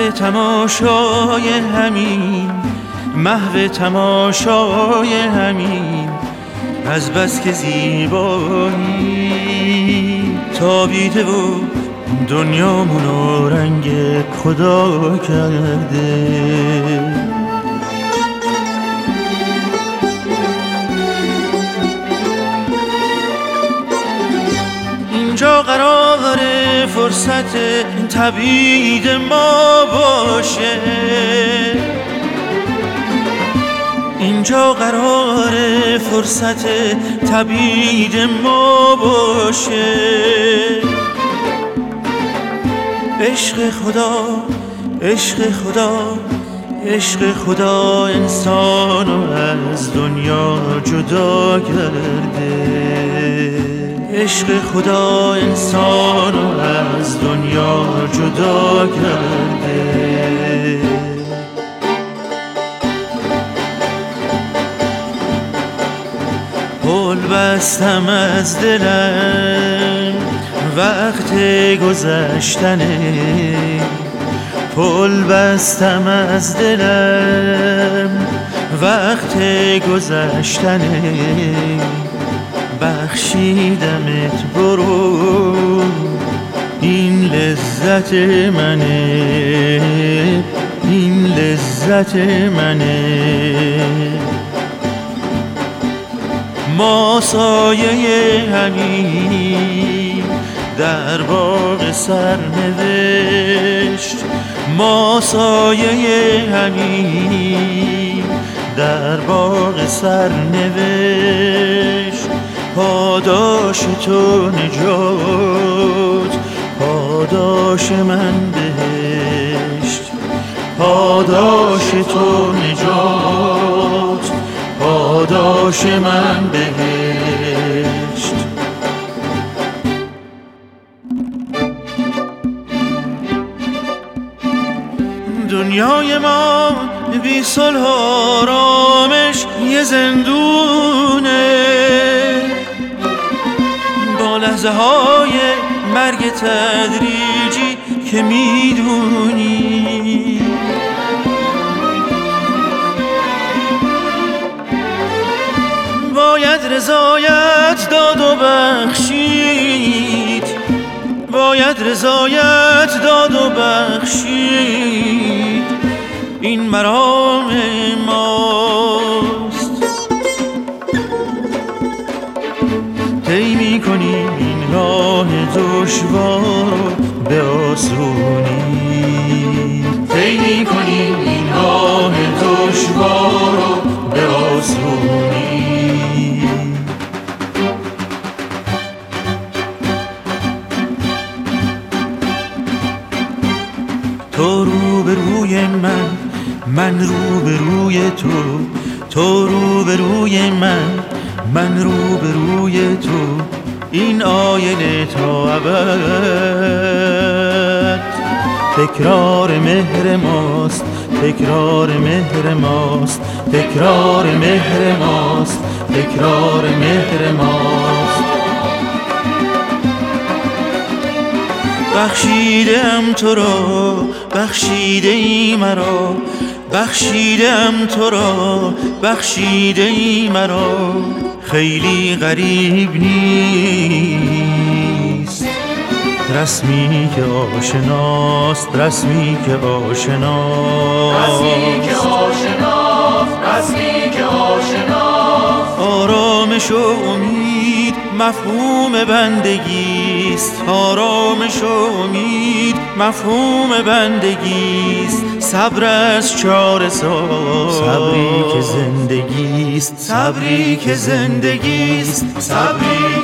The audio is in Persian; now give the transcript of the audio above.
محو تماشای همین، محو تماشای همین، از بس که زیبایی تابیده و دنیامونو رنگ خدا کرده. اینجا قرار فرصت تبعید ما باشه، اینجا قرار فرصت تبعید ما باشه. عشق خدا، عشق خدا، عشق خدا انسانو از دنیا جدا کرده. عشق خدا انسانو از دنیا جدا کرده. پل بستم از دلم وقت گذشتنه، پل بستم از دلم وقت گذشتنه. بخشیدمت برو، این لذت منه، این لذت منه. ما سایه همین در باغ سرنوشت، ما سایه همین در باغ سرنوشت. پاداش تو نجات، پاداش من بهشت، پاداش تو نجات، پاداش من بهشت. دنیای ما بی صلح و آرامش یه زندونه، با لحظه های مرگ تدریجی که میدونی. باید رضایت داد و بخشید، باید رضایت داد و بخشید. این مرام ماست، طی می‌کنیم این راه دشوار رو به آسونی، طی می‌کنیم این راه دشوار رو به آسونی. تو روبروی من، من روبروی تو، تو روبروی من، من روبروی تو. این آینه تا ابد تکرار مهر ماست، تکرار مهر ماست، تکرار مهر ماست، تکرار مهر ماست. بخشیدم تو را، بخشیده ای مرا، بخشیدم تو را، بخشیده ای مرا. خیلی غریب نیست رسمی که آشناست، رسمی که آشناست، رسمی که آشناست، رسمی که آشناست. آرامش و امید مفهوم بندگیست، آرامش و امید مفهوم بندگیست. صبر از چاره ساز، صبری که زندگیست، صبری که زندگیست، صبری